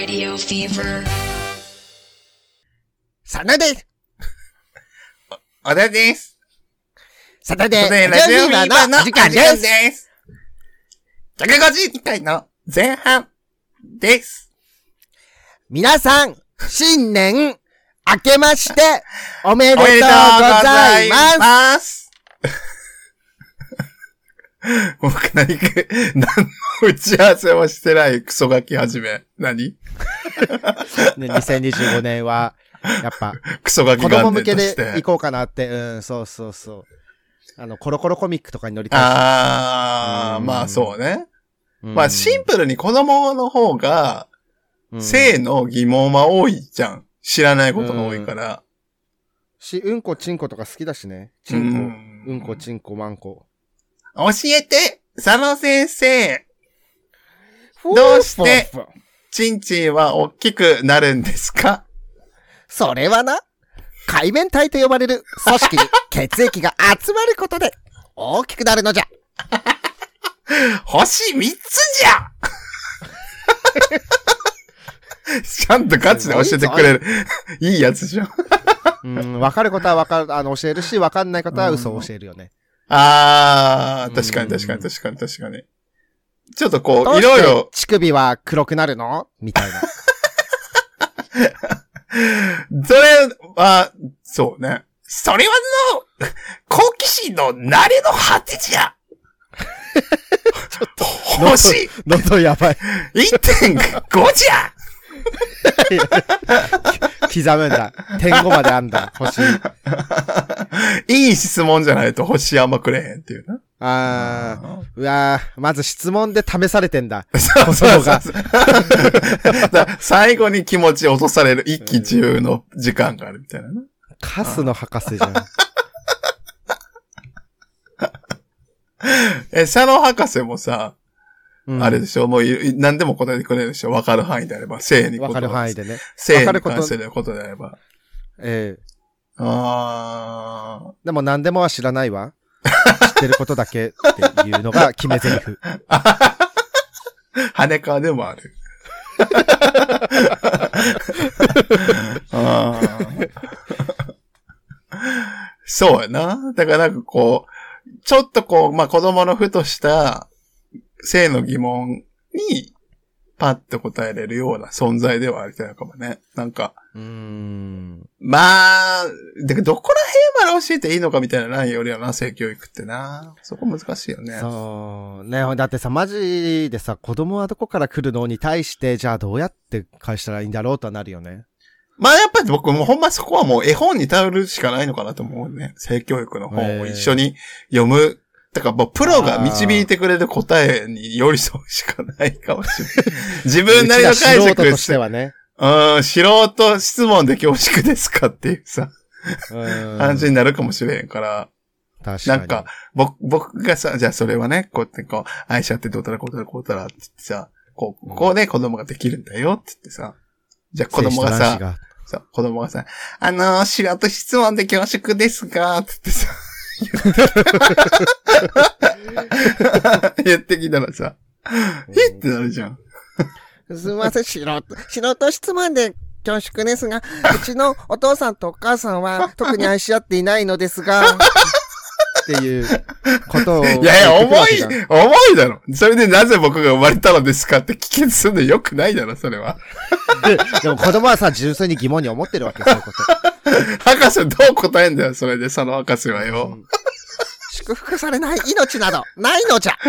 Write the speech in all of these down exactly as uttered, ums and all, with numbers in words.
Radio Fever サナです。 小田です。 サタデーラジオフィーバーの時間です。 ひゃくごじゅういっかいの前半です。 皆さん、新年明けましておめでとうございます。 僕何か、何の打ち合わせもしてないクソガキ始め。何ね、にせんにじゅうごねんは、やっぱ、 クソガキ子供向け元年として。 で行こうかなって、うん、そうそうそう。あの、コロコロコミックとかに乗りたいし。 あー、まあそうね。 うんまあシンプルに子供の方が、 うん性の疑問は多いじゃん。知らないことが多いから。 し、うんこちんことか好きだしね。ちんこ、 ううんんこちんこまんこ。 教えて、佐野先生。どうしてふわふわチンチンは大きくなるんですか？ それはな、海綿体と呼ばれる組織に血液が集まることで大きくなるのじゃ。 星みっつじゃちゃんとガチで教えてくれる。いいやつじゃん。 うん、わかることはわかる、あの、教えるし、わかんないことは嘘を教えるよね。 あー、確かに確かに確かに確かに。ちょっとこう、 どういろいろ。 して乳首は黒くなるのみたいな。 それは、そうね。それはの、好奇心の慣れの果てじゃ。ちょっと、星、 喉やばい。 いってんご じゃ。 刻むんだ。点ごまであんだ。星。 いい質問じゃないと星あんまくれへんっていうな。 あー、うわー、まず質問で試されてんだ。 そうそうそうそうだ最後に気持ち落とされる一喜一憂の時間があるみたいなな。 カスの博士じゃん。 え、シャロ博士もさ、 うん、 あれでしょもうい、何でも答えてくれるでしょわかる範囲であれば。性にわかる範囲でね。 性に関することであれば。 ええあー。 でも何でもは知らないわ。知ってることだけっていうのが決め台詞。 羽川でもある。あーそうやな。だからなんかこう、ちょっとこう、まあ、子供のふとした性の疑問にパッと答えれるような存在ではありたいのかもね。なんか、 うーんまあ、でどこら辺まで教えていいのかみたいなラインよりはな、性教育ってな。そこ難しいよね。 そう。ね、だってさ、マジでさ、子供はどこから来るのに対して、じゃあどうやって返したらいいんだろうとはなるよね。 まあやっぱり僕もほんまそこはもう絵本に頼るしかないのかなと思うね。性教育の本を一緒に読む。だからもうプロが導いてくれる答えに寄り添うしかないかもしれない。自分なりの解釈素人としてはね。 うん、素人質問で恐縮ですかっていうさ、感じになるかもしれへんから。 確かに。 なんか、僕、僕がさ、じゃあそれはね、こうやってこう、愛車ってどうたらこうたらこうたらって言ってさ、こう、こうね、子供ができるんだよって言ってさ、じゃあ子供がさ、がそう、子供がさ、あのー、素人質問で恐縮ですかって言ってさ、言ってきたらさ、えってなるじゃん。 すみません、素人、素人質問で恐縮ですが、うちのお父さんとお母さんは特に愛し合っていないのですが、っていうことを。 いやいや、重い、重いだろ。それでなぜ僕が生まれたのですかって聞きするのよくないだろ、それは。 で, でも子供はさ、純粋に疑問に思ってるわけ、そういうこと。 博士どう答えんだよ、それで、その博士はよ。うん、 祝福されない命など、ないのじゃ。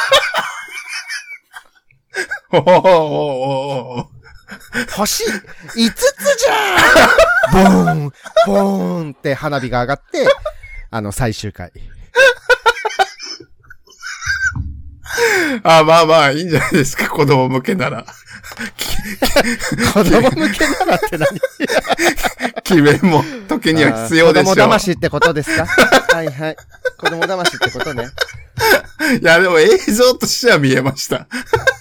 おーおーおー星いつつじゃーボーンボーンって花火が上がって、あの、最終回。 あ、まあまあ、いいんじゃないですか、子供向けなら。 子供向けならって何決めも、時には必要でしょう。 子供騙しってことですかはいはい。子供騙しってことね。 いや、でも映像としては見えました。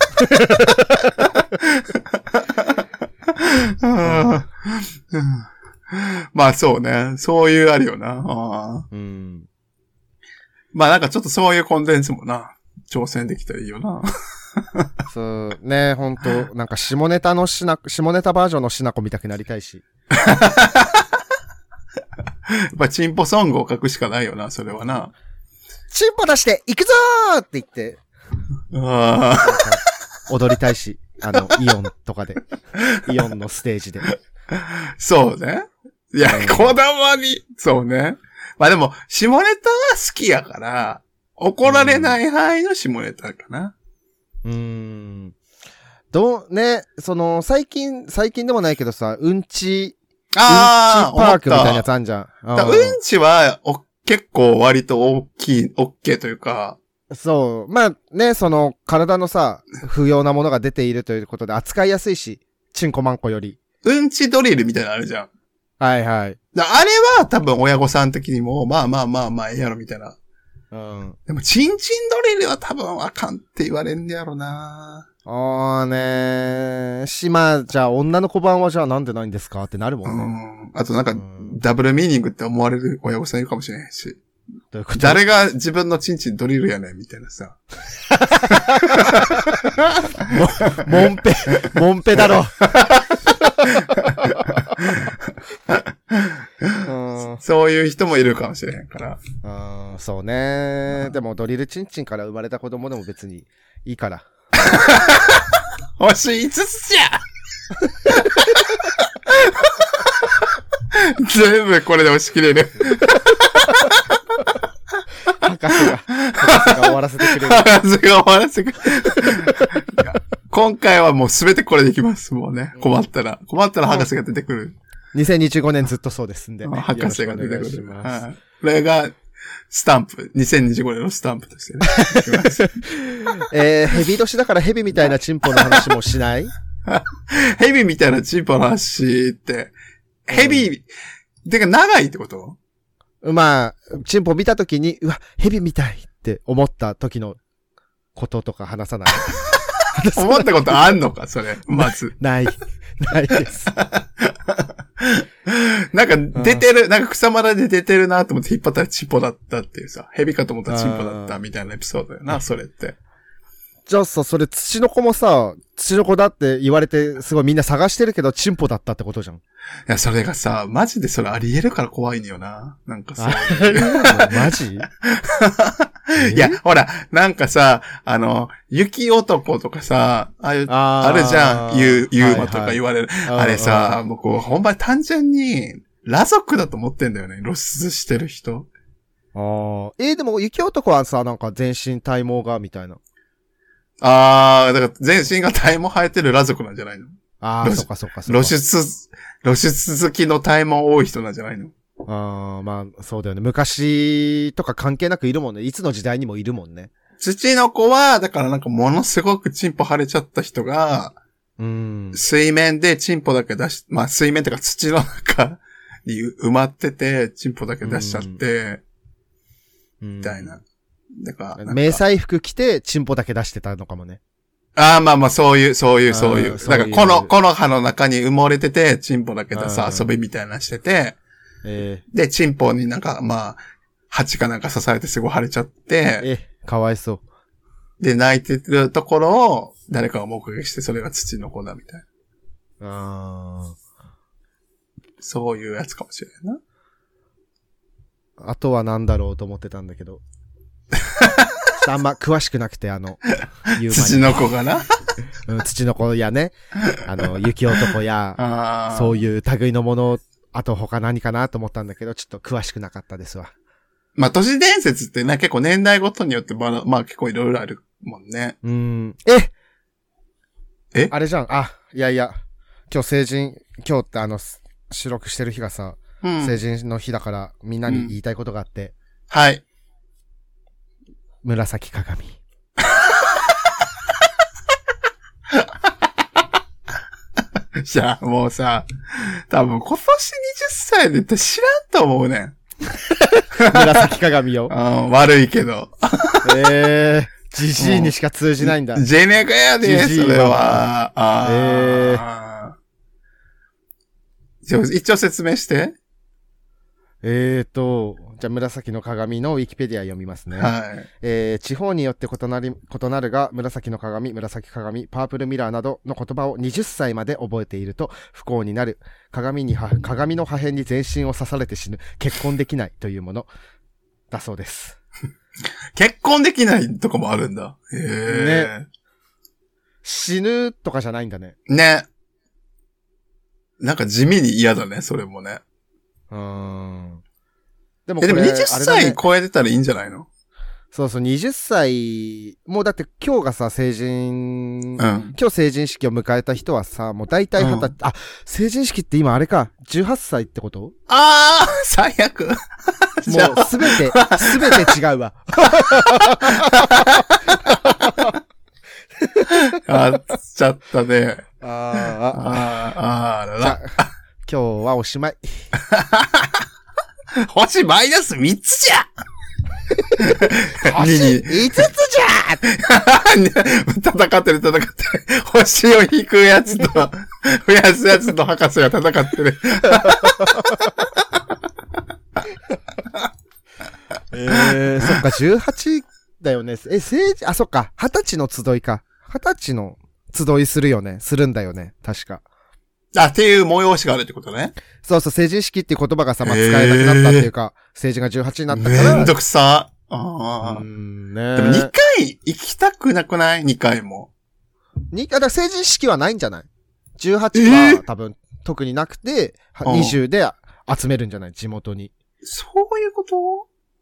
まあそうね。そういうあるよな。あうん、まあなんかちょっとそういうコンテンツもな、挑戦できたらいいよな。 そう、ね、ほんと、なんか下ネタのしな、下ネタバージョンのしなこ見たくなりたいし。 やっぱチンポソングを書くしかないよな、それはな。 チンポ出して行くぞーって言って、 あ踊りたいし、あの、イオンとかで。イオンのステージで。 そうね。いや、子供に、そうね。まあでも、下ネタは好きやから、怒られない範囲の下ネタかな。 うーん。どう、ね、その、最近、最近でもないけどさ、うんち、 ああ、 うんちパークみたいなやつあんじゃん。 うんちはお、結構割と大きい、オッケーというか。 そう。まあね、その、体のさ、不要なものが出ているということで扱いやすいし、チンコマンコより。 うんちドリルみたいなのあるじゃん。 はいはい。 あれは多分親御さん的にも、まあまあまあまあええやろみたいな。 うん。 でも、チンチンドリルは多分あかんって言われんねやろな。 あーねー。し、まあ、じゃあ女の子版はじゃあなんでないんですかってなるもんね。 うん。あとなんか、ダブルミーニングって思われる親御さんいるかもしれないし。 どういうこと？ 誰が自分のチンチンドリルやねんみたいなさ。 も、もんぺ、もんぺだろ。 うん、そういう人もいるかもしれへんから。 うん、そうね。でもドリルチンチンから生まれた子供でも別にいいから。 星いつつじゃ全部これで押し切れる。 博士が、博士が終わらせてくれる。 博士が終わらせてくれる。今回はもうすべてこれできます。もうね。困ったら。困ったら博士が出てくる。 にせんにじゅうごねんずっとそうですんで。 博士が出てくる。はい。これが、スタンプ。にせんにじゅうごねんのスタンプとしてね。 えー、ヘビ年だからヘビみたいなチンポの話もしない？ ヘビみたいなチンポの話って、ヘビ、うん、てか長いってこと？ まあ、チンポ見たときに、うわ、ヘビみたいって思った時のこととか話さない？ 思ったことあんのかそれ、まず。 ない。ないです。 なんか出てる、なんか草むらで出てるなと思って引っ張ったらチンポだったっていうさ、ヘビかと思ったらチンポだったみたいなエピソードだよな、それって。 じゃあさ、それ土の子もさ、土の子だって言われて、すごいみんな探してるけど、チンポだったってことじゃん。いや、それがさ、マジでそれあり得るから怖いのよな。なんかさ。 マジいや、ほら、なんかさ、あの、雪男とかさ、ああいう、あ, あるじゃん。ユーマとか言われる。はいはい、あれさ、もうこう、ほんまに単純に、裸族だと思ってんだよね。露出してる人。 ああ。えー、でも雪男はさ、なんか全身体毛が、みたいな。 ああ、だから全身が体毛生えてる裸族なんじゃないの？ ああ、そっかそっかそっか。 露出、露出好きの体毛多い人なんじゃないの？ ああ、まあ、そうだよね。昔とか関係なくいるもんね。いつの時代にもいるもんね。 土の子は、だからなんかものすごくチンポ腫れちゃった人が、 うん。 水面でチンポだけ出し、まあ水面っていうか土の中に埋まってて、チンポだけ出しちゃって、うん、みたいな。だから。 迷彩服着て、チンポだけ出してたのかもね。 ああ、まあまあ、そういう、そういう、そういう。だから、この、この葉の中に埋もれてて、チンポだけ出す遊びみたいなしてて、 えー、 で、チンポになんか、まあ、蜂かなんか刺されてすごい腫れちゃって、 え、かわいそう。 で、泣いてるところを、誰かが目撃して、それが土の子だみたいな。 あそういうやつかもしれないな。あとは何だろうと思ってたんだけど。あんま詳しくなくて、あの、 土の子がな、 うん、土の子やね、あの、雪男や、そういう類のもの、あと他何かなと思ったんだけど、ちょっと詳しくなかったですわ。 まあ、都市伝説ってね、結構年代ごとによってまあ、まあ結構いろいろあるもんね。 うん。ええあれじゃん。あ、いやいや、今日成人、今日ってあの、収録してる日がさ、うん、成人の日だからみんなに言いたいことがあって。うん、 はい。 紫鏡。 じゃあ、もうさ、多分今年にじゅっさいでって知らんと思うねん。 紫鏡よ。 うん、悪いけど。 ええー、ジジイにしか通じないんだ。 ジェネガやで、それは。あええー。一応説明して。 えーと、 じゃあ紫の鏡のウィキペディア読みますね。 はい。 えー、地方によって異なり、異なるが、紫の鏡、紫鏡、パープルミラーなどの言葉をはたちまで覚えていると不幸になる。鏡には、鏡の破片に全身を刺されて死ぬ。結婚できないというものだそうです。 結婚できないとかもあるんだ。へえ。 ね。死ぬとかじゃないんだね。 ね。なんか地味に嫌だね、それもね。 うーん。でもえ、 これ、 でもはたちね、 超えてたらいいんじゃないの？ そうそう、はたち、もうだって今日がさ、成人、 うん、 今日成人式を迎えた人はさ、もう大体はたち、うん、あ、成人式って今あれか、じゅうはっさいってこと？ あー、最悪。もうすべて、すべて違うわ。 あっちゃったね。 あーあ、 あー、あーらら。 今日はおしまい。 星マイナスみっつじゃ星いつつじゃ戦ってる戦ってる。星を引くやつと、増やすやつと博士が戦ってる。 えー、そっか、じゅうはちだよね。え、成人、あ、そっか、はたちの集いか。はたちの集いするよね。するんだよね。確か。 あ、っていう催しがあるってことね。 そうそう、成人式っていう言葉がさ、まあ、使えなくなったっていうか、成人がじゅうはちになったから。 めんどくさ。ああ。 うんね。 でもにかい行きたくなくない？ に 回も。 に、あ、だから成人式はないんじゃない？ じゅうはち は多分特になくて、にじゅうで集めるんじゃない？地元に。 そういうこと？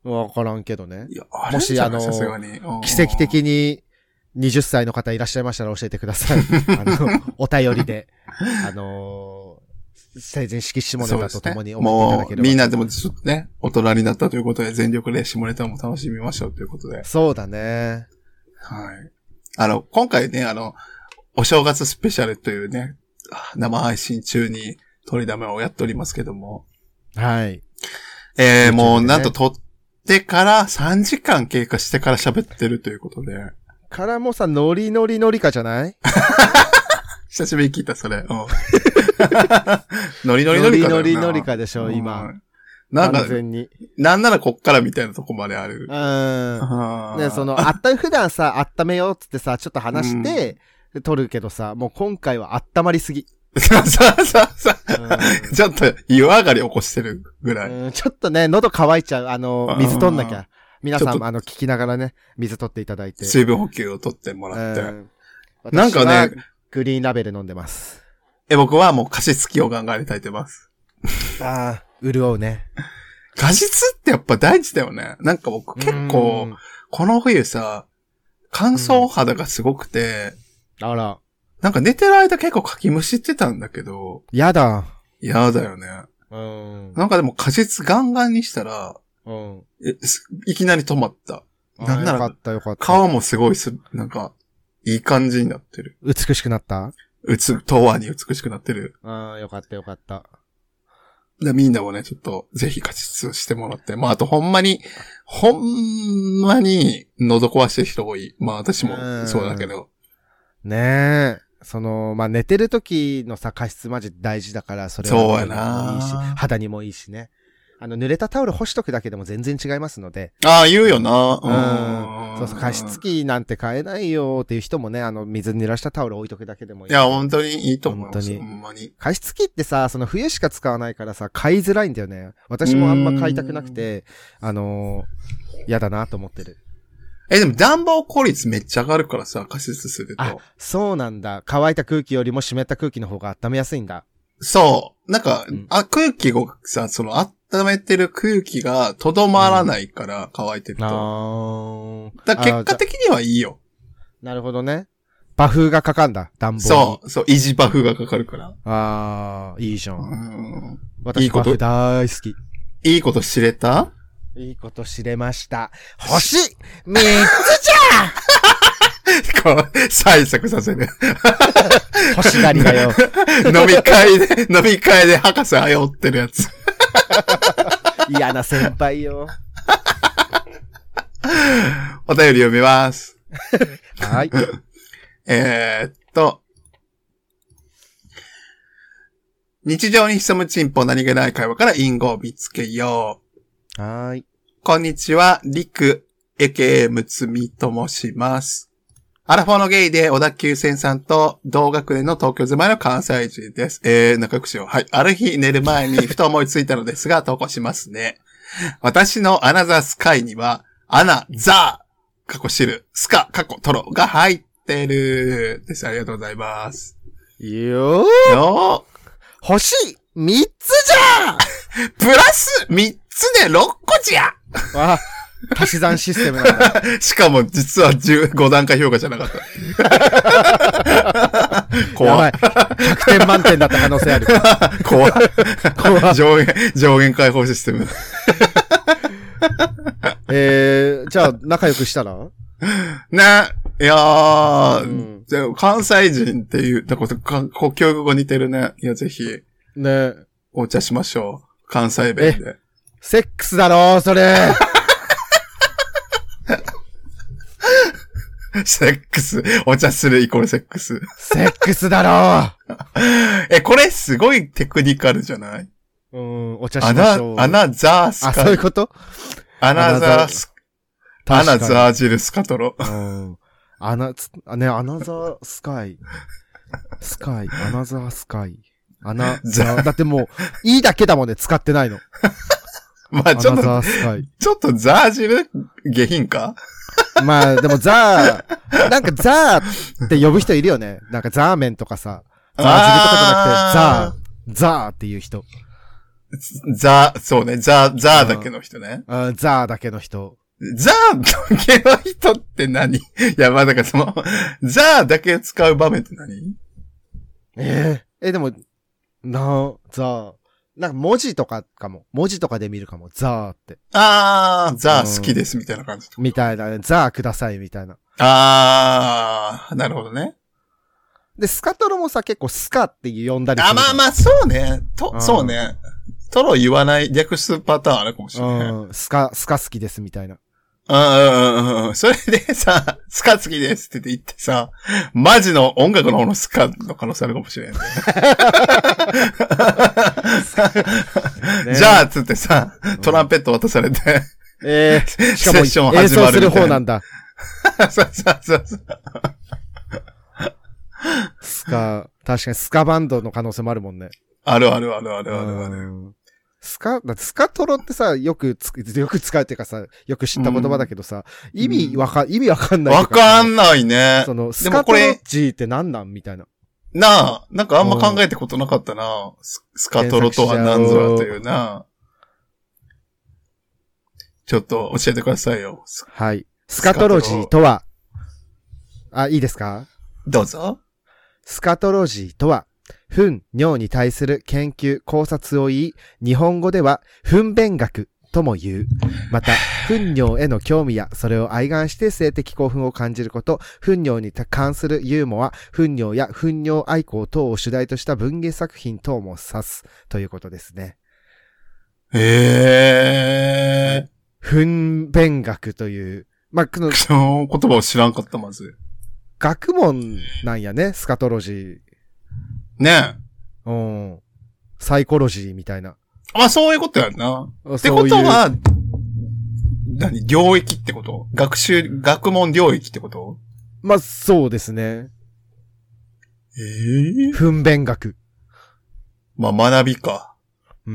わからんけどね。 いや、あれじゃない？もしあの、さすがに奇跡的にはたちの方いらっしゃいましたら教えてください。あの、お便りで。あのー、成人式下ネタとともに送っていただければ、ね。 もう、みんなでもちょっとね、大人になったということで全力で下ネタも楽しみましょうということで。 そうだね。 はい。あの、今回ね、あの、お正月スペシャルというね、生配信中に取りだめをやっておりますけども。 はい。 えー、もうなんと撮ってからさんじかん経過してから喋ってるということで。 からもさ、ノリノリノリかじゃない久しぶりに聞いた、それ。うん、ノリノリノリかだよな。 ノリノリノリかでしょ、今。うん、 なんか、 完全に。 なんならこっからみたいなとこまである。 うん。ね、その、あった、普段さ、温めようっつってさ、ちょっと話して、うん、撮るけどさ、もう今回は温まりすぎ。 そうそうそうそう。うん、ちょっと湯上がり起こしてるぐらい。 うん、ちょっとね、喉乾いちゃう。あの、水取んなきゃ。皆さん、あの、聞きながらね、水取っていただいて。 水分補給を取ってもらって。うん、 なんかね、グリーンラベル飲んでます。 え、僕はもう加湿器をガンガンに炊いてます。 ああ、潤うね。 加湿ってやっぱ大事だよね。なんか僕結構、この冬さ、乾燥肌がすごくて、 うん、あら。 なんか寝てる間結構かきむしってたんだけど。 やだ。 やだよね。 うん。 なんかでも加湿ガンガンにしたら、 うん。 え、いきなり止まった。なんなら、 よかったよかった。 顔もすごいす、なんか、いい感じになってる。 美しくなった？ うつ、永遠に美しくなってる。 ああ、よかったよかった。 で、みんなもね、ちょっと、ぜひ加湿してもらって。まあ、あとほんまに、ほんまに、喉壊してる人多い。まあ、私もそうだけど。 ねえ。その、まあ、寝てる時のさ、加湿マジ大事だから、それは。 そうやな。 いいし、肌にもいいしね。あの、濡れたタオル干しとくだけでも全然違いますので。 ああ、言うよな。 うん。そうそう、加湿器なんて買えないよっていう人もね、あの、水濡らしたタオル置いとくだけでもいい。 いや、本当にいいと思う。 本当に。 ほんまに。 加湿器ってさ、その冬しか使わないからさ、買いづらいんだよね。私もあんま買いたくなくて、あのー、嫌だなと思ってる。 え、でも暖房効率めっちゃ上がるからさ、加湿すると。 あ、そうなんだ。乾いた空気よりも湿った空気の方が温めやすいんだ。 そう。なんか、うん、あ、空気がさ、その温めてる空気がとどまらないから、うん、乾いてると。あだ結果的にはいいよ。 なるほどね。バフがかかんだ、暖房に。 そう、そう、維持バフがかかるから。 あー、いいじゃん。 うん私バフ大好き。 いいこと知れた？ いいこと知れました。星みっつじゃこう、催促させる。 星狩りだよ。 飲み会で、飲み会で博士あよってるやつ。 嫌な先輩よ。 お便り読みます。 はい。 えーっと。日常に潜むチンポ何気ない会話から隠語を見つけよう。 はーい。 こんにちは、りく、エーケーエー むつみと申します。アラフォーのゲイで小田急線さんと同学年の東京住まいの関西人です。えー、仲良くしよう。はい。ある日寝る前にふと思いついたのですが、投稿しますね。私のアナザースカイには、アナザー、過去知る、スカ、過去トロが入ってる。です。ありがとうございます。 よーよー星みっつじゃープラスみっつでろっこじゃあ、足し算システムなんだ。 しかも実はじゅうごだんか評価じゃなかった。怖い。 ひゃくてん満点だった可能性ある。 怖い。 怖い。 上限、上限解放システム。 えー、じゃあ仲良くしたらね、いやー、 うん、 でも関西人っていう、だから国境語似てるね。いや、ぜひ、 ね、 お茶しましょう。関西弁で。 セックスだろ、それ。 セックス。お茶するイコールセックス。 セックスだろ。 え、これすごいテクニカルじゃない？ うん、お茶しましょう。 アナ、アナザースカイ。 あ、そういうことアナザース、アナザージルスカトロ。 うん。アナ、ね、アナザースカイ。スカイ、アナザースカイ。アナザー、だってもう、いいだけだもんね、使ってないの。 まあちょっと、 アナザースカイ。 ちょっとザージル下品かまあでもザー、なんかザーって呼ぶ人いるよね。なんかザーメンとかさ、ザージルとかじゃなくて、ザー、ザーっていう人。 ザー、そうね、ザー、ザーだけの人ね。 あザーだけの人。 ザーだけの人って何？いや、まあだからその、ザーだけ使う場面って何？ えー、え、でも、な、ザー。なんか文字とかかも。文字とかで見るかも。ザーって。 あー、ザー好きですみたいな感じ。 みたいなね。ザーくださいみたいな。 あー、なるほどね。 で、スカトロもさ、結構スカって呼んだりする。 あ、まあまあ、そうね。と、そうね。トロ言わない略すパターンあるかもしれない。 うん。スカ、スカ好きですみたいな。 うんうんうんうん。それでさ、スカ好きですって言ってさ、マジの音楽の方のスカの可能性あるかもしれない、ね。じゃあ、つってさ、トランペット渡されて。 ええー、しかもセッション始まる演奏する方なんだ。 そうそうそうそう。 スカ、確かにスカバンドの可能性もあるもんね。 あるあるあるあるあるある。 スカ、だってスカトロってさ、よくつ、よく使うっていうかさ、よく知った言葉だけどさ、うん、意味わか、意味わかんない、 ね。わかんないね。 その、スカトロジーって何なんみたいな。 なあ、なんかあんま考えたことなかったな。ス, スカトロとは何ぞやというな。ちょっと教えてくださいよ。 はい。スカトロジーとは、あ、いいですか？ どうぞ。 スカトロジーとは、糞、尿に対する研究、考察を言い、日本語では、糞便学とも言う。また、糞尿への興味や、それを愛玩して性的興奮を感じること、糞尿に関するユーモア、糞尿や糞尿愛好等を主題とした文芸作品等も指す、ということですね。 へー。 糞便学という、まあ、この、 その言葉を知らんかった、まず。 学問なんやね、スカトロジー。 ねえ。うん。サイコロジーみたいな。 まあそういうことやんな。ってことは、何領域ってこと学習、学問領域ってことまあそうですね。 ええー。 糞便学。 まあ学びか。 うん。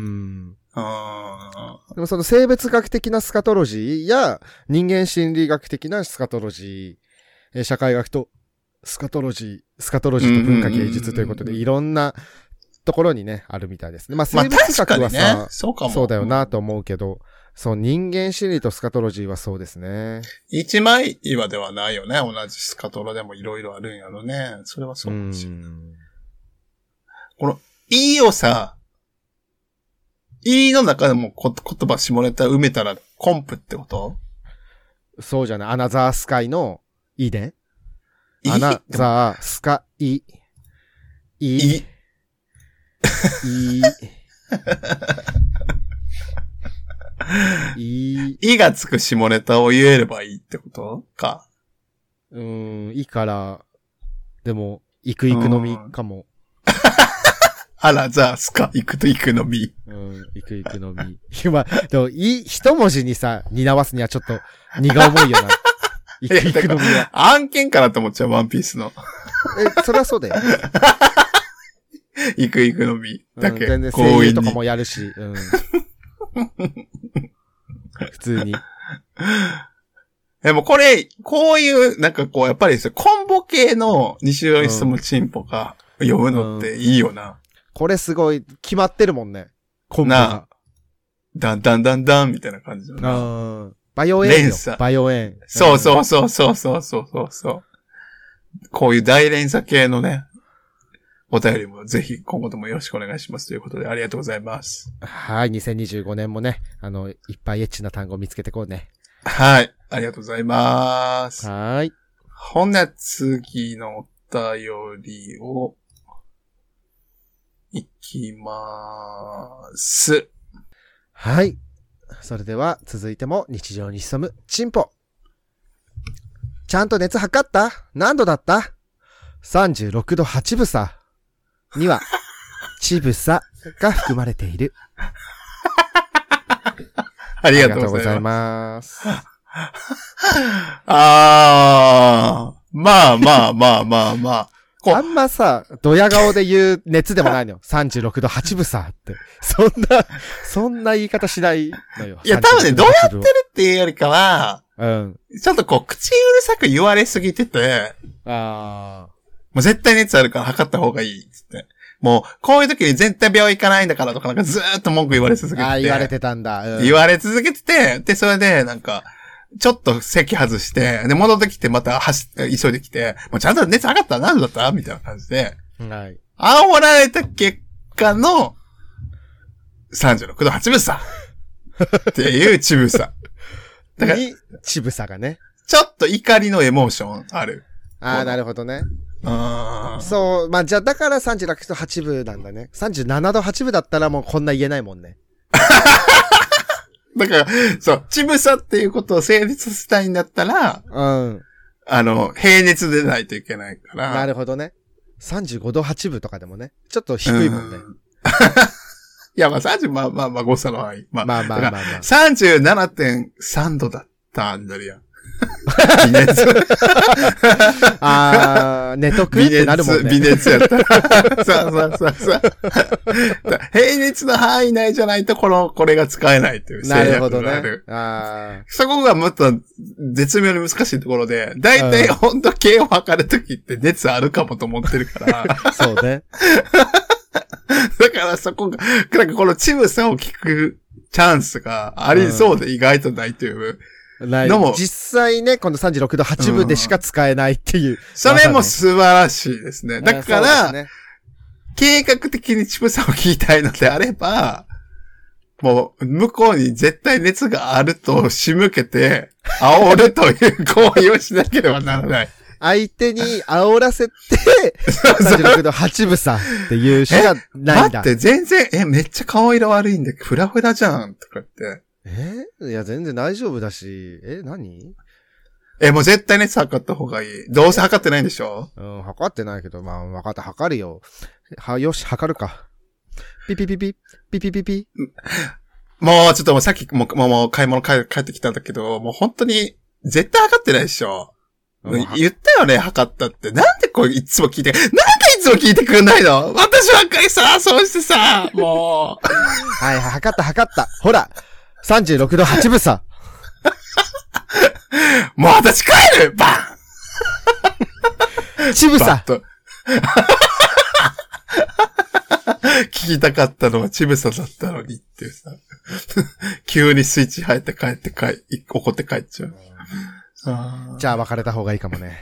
あでもその生物学的なスカトロジーや人間心理学的なスカトロジー、社会学とスカトロジー、スカトロジーと文化芸術ということでいろんなところにね、あるみたいですね。まあ生物学はさ、まあね、そうかも。そうだよなと思うけど、そう人間心理とスカトロジーはそうですね。 一枚岩ではないよね。同じスカトロでもいろいろあるんやろね。それはそうかもしれない。この、いをさ、いの中でもこ言葉下ネタ埋めたらコンプってこと？ そうじゃない。アナザースカイのいで。アナザースカイ。い。い。い。い。 いがつく下ネタを言えればいいってことか。 うーん、いから、でも、いくいくのみかも。 あら、ざすか、行くと行くのみ。 うん、行く行くのみ。まあ、でも、い、一文字にさ、担わすにはちょっと、荷が重いよな。行く行くのみは。 案件かなと思っちゃう、ワンピースの。 え、そりゃそうだよ。 行く行くのみ。だけ。 うん、全然声優とかもやるし。うん。普通に。 でもこれ、こういう、なんかこう、やっぱりですよ、コンボ系の西尾一もチンポが読むのっていいよな。うん、 これすごい、決まってるもんね。コンボが。 だんだんだんだんみたいな感じだな。 うん。バイオエンよ。バイオエン。 そうそうそうそうそうそうそう。こういう大連鎖系のね、お便りもぜひ今後ともよろしくお願いしますということでありがとうございます。 はい。にせんにじゅうごねんもね、あの、いっぱいエッチな単語を見つけてこうね。 はい。ありがとうございます。 はい。 ほんなら次のお便りを、いきまーす。 はい。それでは続いても日常に潜むチンポ。ちゃんと熱測った？何度だった？ さんじゅうろくどはちぶさには、ちぶさが含まれている。 ありがとうございます。 あー、まあまあまあまあまあ。 あんまさ、ドヤ顔で言う熱でもないのよ。さんじゅうろくどはちぶさって。そんな、そんな言い方しないのよ。 いや、多分ね、どうやってるっていうよりかは、 うん。 ちょっとこう、口うるさく言われすぎてて、 あー。 もう絶対熱あるから測った方がいいっつって。もう、こういう時に絶対病院行かないんだからとかなんかずーっと文句言われ続けてて。 あー、言われてたんだ。 うん、言われ続けてて、で、それで、なんか、ちょっと席外して、で、戻ってきてまた走って、急いできて、もうちゃんと熱上がったら何度だったみたいな感じで。 はい。 煽られた結果の、さんじゅうろくどはちぶさ。っていうちぶさ。 だから、ちぶさがね。 ちょっと怒りのエモーションある。 ああ、なるほどね。 あそう、まあ、じゃあだからさんじゅうろくどはちぶなんだね。さんじゅうななどはちぶだったらもうこんな言えないもんね。 だから、そう、ちぶさっていうことを成立させたいんだったら、 うん。 あの、平熱でないといけないから。 なるほどね。さんじゅうごどはちぶとかでもね、ちょっと低いもんね。 いや、まあさんじゅう、まあまあまあ誤差の範囲。まあまあまあまあまあ。 さんじゅうななてんさんどだったんだりやん。微熱。 あー、寝とくってなるもんね。 微熱やったら。そうそうそうそう。平熱の範囲内じゃないと、この、これが使えないという制約がある。なるほどね。あそこがもっと絶妙に難しいところで、だいたい温度計を測るときって熱あるかもと思ってるから。 そうね。 だからそこが、なんかこのチブさを聞くチャンスがありそうで意外とないという。 ない。実際ね、このさんじゅうろくどはちぶでしか使えないっていう、うん。 それも素晴らしいですね。だから、ね、計画的にチブさを聞きたいのであれば、もう、向こうに絶対熱があると仕向けて、煽るという行為をしなければならない。 相手に煽らせて、さんじゅうろくどはちぶさっていうしかないんだ。 待って、全然、え、めっちゃ顔色悪いんで、フラフラじゃん、とか言って。 えいや、全然大丈夫だし、え、何え、もう絶対熱測った方がいい。どうせ測ってないんでしょ？ うん、測ってないけど、まあ、分かった、測るよ。は、よし、測るか。ピピピピ、ピピピピ。 もう、ちょっともうさっき、もう、もう買い物帰ってきたんだけど、もう本当に、絶対測ってないでしょ？言ったよね、測ったって。なんでこういつも聞いて、なんでいつも聞いてくんないの？私ばっかりさ、そうしてさ、もう。 はい、測った、測った。ほら、さんじゅうろくどはちぶさ。 もう私帰る！バンちぶさ。 聞きたかったのはちぶさだったのにっていうさ。急にスイッチ入って帰って帰、怒って帰っちゃう。 あじゃあ別れた方がいいかもね。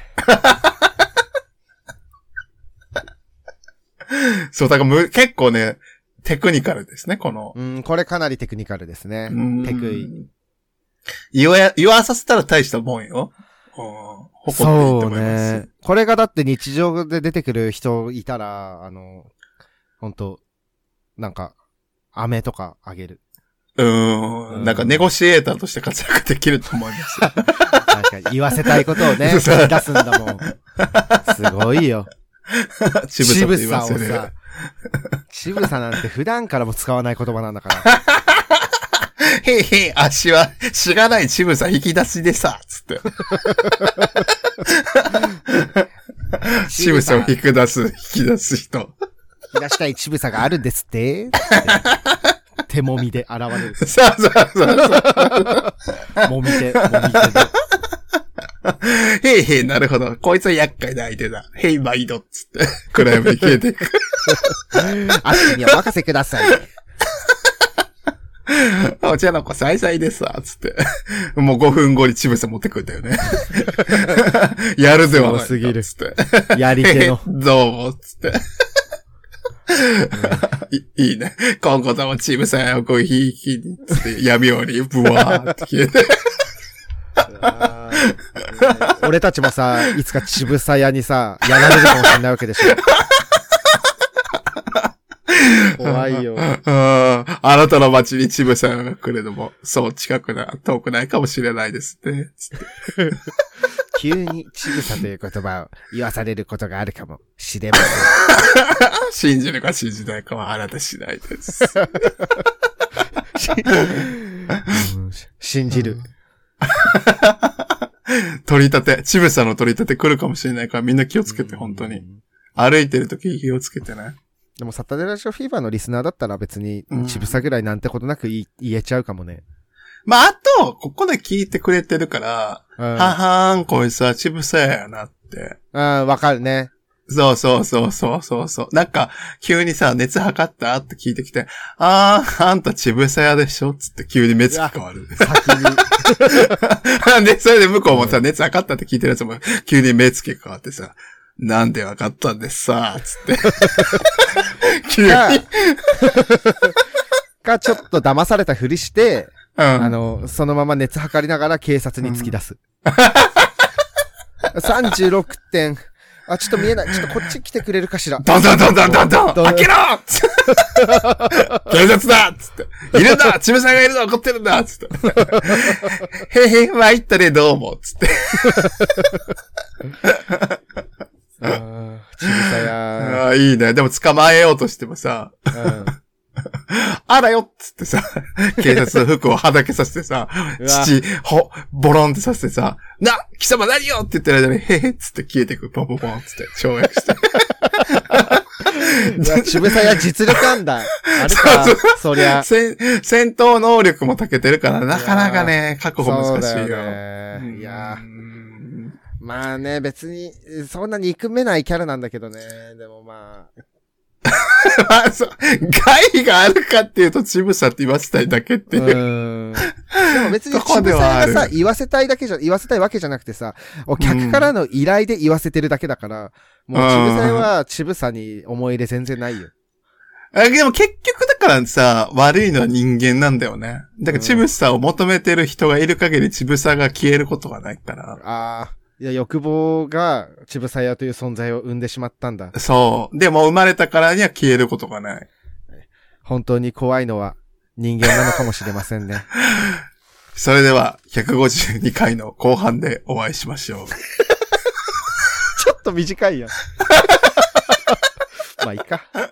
そう、だからむ結構ね、テクニカルですね、この。 うん、これかなりテクニカルですね。テクイ。 言わ、言わさせたら大したもんよ。 うん、そうね。これがだって日常で出てくる人いたら、あの、本当なんか、飴とかあげる。 うーん。なんかネゴシエーターとして活躍できると思います。 確かに。言わせたいことをね、出すんだもん。すごいよ。 ちぶさをさ、 ちぶさなんて普段からも使わない言葉なんだから。 へいへい、足は、しがないちぶさ引き出しでさ、つって。ちぶさを引き出す、引き出す人。 引き出したいちぶさがあるんですって。って手もみで現れる。 そうそうそうそう。 もみ手、もみ手で。 へいへい、なるほど。こいつは厄介な相手だ。へい、毎度っつって。暗闇に消えていく。 足にはお任せください。 お茶の子さいさいですわ、つって。もうごふんごにちぶさ持ってくんだよね。やるではない。 すぎる。 つって。 やり手の。 どうも、つって。い, いいね。今後ともちぶさをこうひいきに、つって闇夜にブワーって消えて。 俺たちもさ、いつかちぶさ屋にさ、やられるかもしれないわけでしょ。怖いよ。 あ, あなたの街にちぶさが来るのも、そう近くな、遠くないかもしれないですね。つって急にちぶさという言葉を言わされることがあるかもしれません。信じるか信じないかはあなた次第です。 うん、信じる。 取り立て、ちぶさの取り立て来るかもしれないからみんな気をつけて、本当に。歩いてるとき気をつけてね。 でもサタデーラジオフィーバーのリスナーだったら別にちぶさぐらいなんてことなく言えちゃうかもね。 まあ、あと、ここで聞いてくれてるから、 うん、 ははーん、こいつはちぶさやなって。 うん、わかるね。 そうそうそうそうそうそう。なんか、急にさ、熱測ったって聞いてきて、あー、あんたちぶさやでしょつって急に目つき変わる。 先に。で、それで向こうもさ、熱測ったって聞いてるやつも急に目つき変わってさ、なんでわかったんですさ、つって。急に。 か、ちょっと騙されたふりして、 うん、 あの、そのまま熱測りながら警察に突き出す。うん、さんじゅうろくてん。あ、ちょっと見えない。ちょっとこっち来てくれるかしら。 どんどんどんどんどんどん開けろ警察だつって。いるんだちぶさんがいるの怒ってるんだつって。へへ、参ったね、どうもつって。 あちぶさや。 あいいね。でも捕まえようとしてもさ。うんあらよっつってさ、警察の服をはだけさせてさ、父、ほ、ボロンってさせてさ、な、貴様何よって言ってる間に、へへっつって消えてく、ポンポンポンっつって、跳躍して。 ちぶさや実力あんだ。あるか、そ, そりゃ。 戦、戦闘能力も長けてるから、なかなかね、確保難しいよ。 そうだよね。いやまあね、別に、そんなに憎めないキャラなんだけどね。でもまあ。 まあ、そう、害があるかっていうと、ちぶさって言わせたいだけっていう。 うんでも別にちぶさがさ、言わせたいだけじゃ、言わせたいわけじゃなくてさ、お客からの依頼で言わせてるだけだから、うん、もうちぶさはちぶさに思い入れ全然ないよ。 あでも結局だからさ、悪いのは人間なんだよね。だからちぶさを求めてる人がいる限りちぶさが消えることがないから。 ああ。いや、欲望が、ちぶさやという存在を生んでしまったんだ。 そう。でも生まれたからには消えることがない。 本当に怖いのは人間なのかもしれませんね。 それでは、ひゃくごじゅうにかいの後半でお会いしましょう。 ちょっと短いやん。まあいいか。